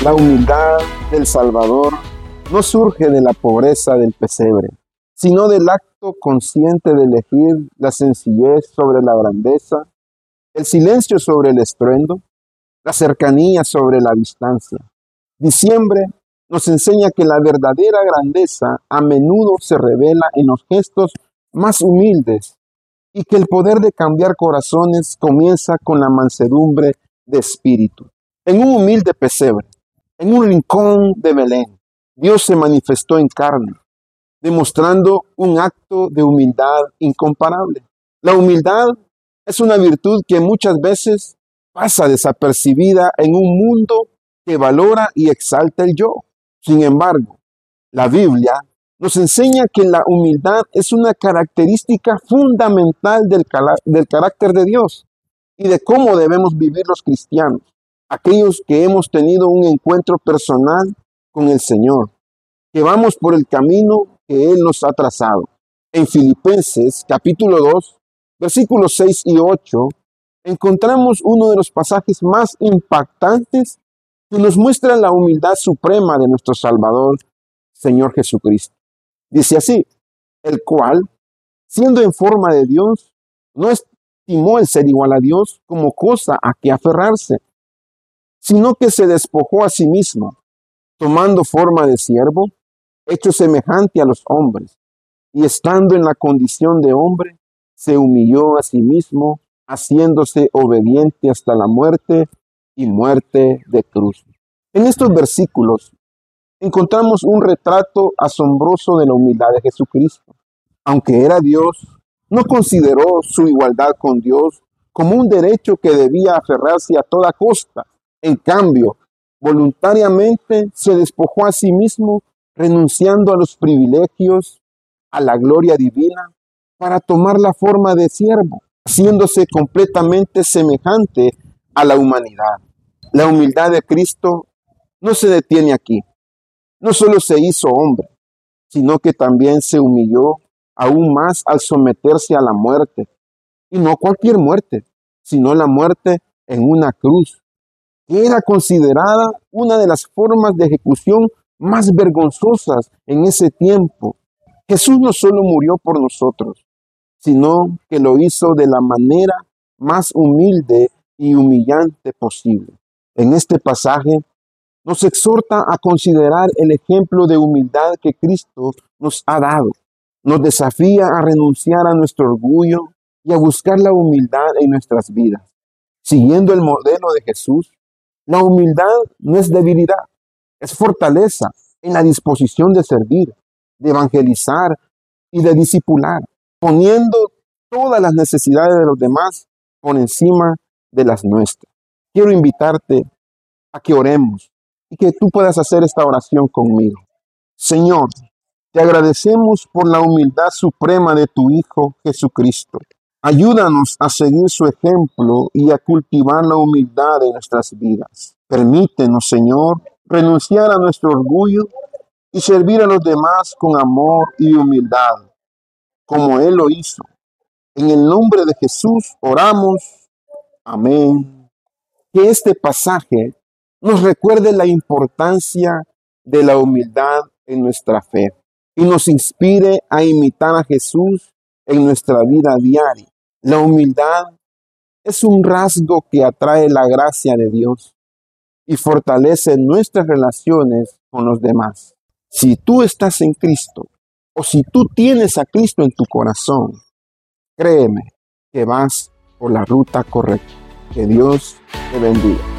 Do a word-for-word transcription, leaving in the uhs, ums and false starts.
La humildad del Salvador no surge de la pobreza del pesebre, sino del acto consciente de elegir la sencillez sobre la grandeza, el silencio sobre el estruendo, la cercanía sobre la distancia. Diciembre nos enseña que la verdadera grandeza a menudo se revela en los gestos más humildes y que el poder de cambiar corazones comienza con la mansedumbre de espíritu. En un humilde pesebre, en un rincón de Belén, Dios se manifestó en carne, demostrando un acto de humildad incomparable. La humildad es una virtud que muchas veces pasa desapercibida en un mundo que valora y exalta el yo. Sin embargo, la Biblia nos enseña que la humildad es una característica fundamental del, del carácter de Dios y de cómo debemos vivir los cristianos, aquellos que hemos tenido un encuentro personal con el Señor, que vamos por el camino que Él nos ha trazado. En Filipenses capítulo dos, versículos seis y ocho, encontramos uno de los pasajes más impactantes que nos muestra la humildad suprema de nuestro Salvador, Señor Jesucristo. Dice así: el cual, siendo en forma de Dios, no estimó el ser igual a Dios como cosa a que aferrarse, sino que se despojó a sí mismo, tomando forma de siervo, hecho semejante a los hombres, y estando en la condición de hombre, se humilló a sí mismo, haciéndose obediente hasta la muerte y muerte de cruz. En estos versículos encontramos un retrato asombroso de la humildad de Jesucristo. Aunque era Dios, no consideró su igualdad con Dios como un derecho que debía aferrarse a toda costa. En cambio, voluntariamente se despojó a sí mismo, renunciando a los privilegios, a la gloria divina, para tomar la forma de siervo, haciéndose completamente semejante a la humanidad. La humildad de Cristo no se detiene aquí. No solo se hizo hombre, sino que también se humilló aún más al someterse a la muerte. Y no cualquier muerte, sino la muerte en una cruz, que era considerada una de las formas de ejecución más vergonzosas en ese tiempo. Jesús no solo murió por nosotros, sino que lo hizo de la manera más humilde y humillante posible. En este pasaje nos exhorta a considerar el ejemplo de humildad que Cristo nos ha dado. Nos desafía a renunciar a nuestro orgullo y a buscar la humildad en nuestras vidas. Siguiendo el modelo de Jesús, la humildad no es debilidad, es fortaleza en la disposición de servir, de evangelizar y de discipular, poniendo todas las necesidades de los demás por encima de las nuestras. Quiero invitarte a que oremos y que tú puedas hacer esta oración conmigo. Señor, te agradecemos por la humildad suprema de tu Hijo Jesucristo. Ayúdanos a seguir su ejemplo y a cultivar la humildad en nuestras vidas. Permítenos, Señor, renunciar a nuestro orgullo y servir a los demás con amor y humildad, como Él lo hizo. En el nombre de Jesús oramos. Amén. Que este pasaje nos recuerde la importancia de la humildad en nuestra fe y nos inspire a imitar a Jesús en nuestra vida diaria. La humildad es un rasgo que atrae la gracia de Dios y fortalece nuestras relaciones con los demás. Si tú estás en Cristo o si tú tienes a Cristo en tu corazón, créeme que vas por la ruta correcta. Que Dios te bendiga.